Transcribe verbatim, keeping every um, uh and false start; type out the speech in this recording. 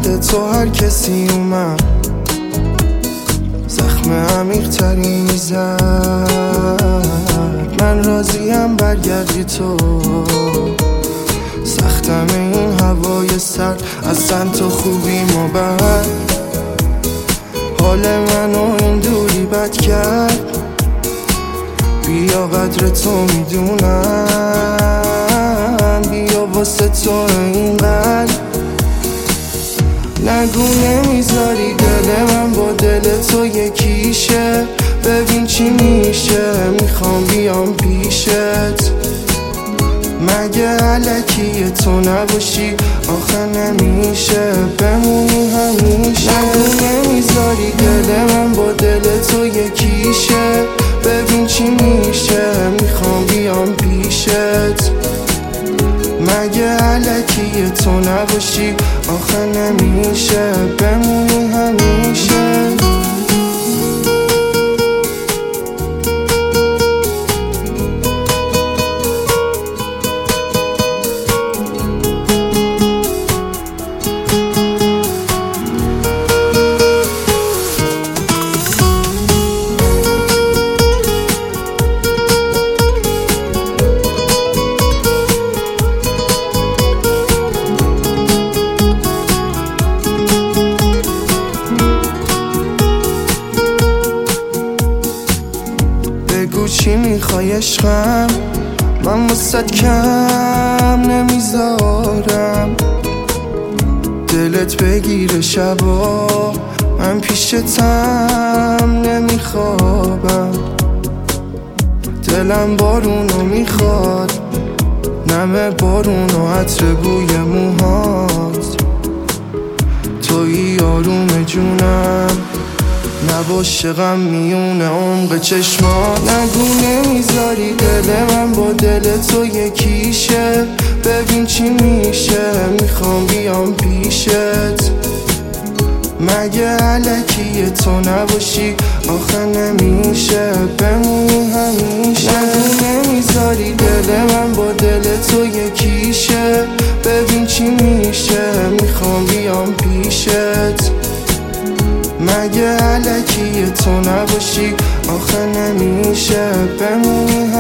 بعد تو هر کسی اومد زخم عمیق تری میزد. من راضیم برگردی تو، سختم این هوای سرد، اصلا تو خوبی ما بد. حال منو این دوری بد کرد، بیا قدر تو میدونم، بیا واسه تو اینقدر. نگو نمیذاری دل من با دل تو یکیشه، ببین چی میشه، میخوام بیام پیشت. مگه علکی تو نباشی آخه نمیشه، بمونی همیشه. نگو نمیذاری دل من با دل تو یکیشه، ببین چی میشه، میخوام بیام پیشت. مگه علکی تو نباشی آخه نمیشه، بمونی همیشه. بگو چی میخوای عشقم، من واسد کم نمیذارم. دلت بگیره شبا، من پیشتم نمیخوابم. دلم بارونو میخواد، نم بارونو عطر بوی موهات. تویی آروم جونم، نباشه غم میونه عمق چشمات. نگو نمیذاری دل من با دل تو یکیشه، ببین چی میشه، میخوام بیام پیشت. مگه علکی تو نباشی آخه نمیشه، بمونی همیشه. نگو نمیذاری دل من با دل تو یکیشه، ببین چی میشه، میخوام بیام پیشت. مگه علکی تو نباشی آخه نمیشه، بمونی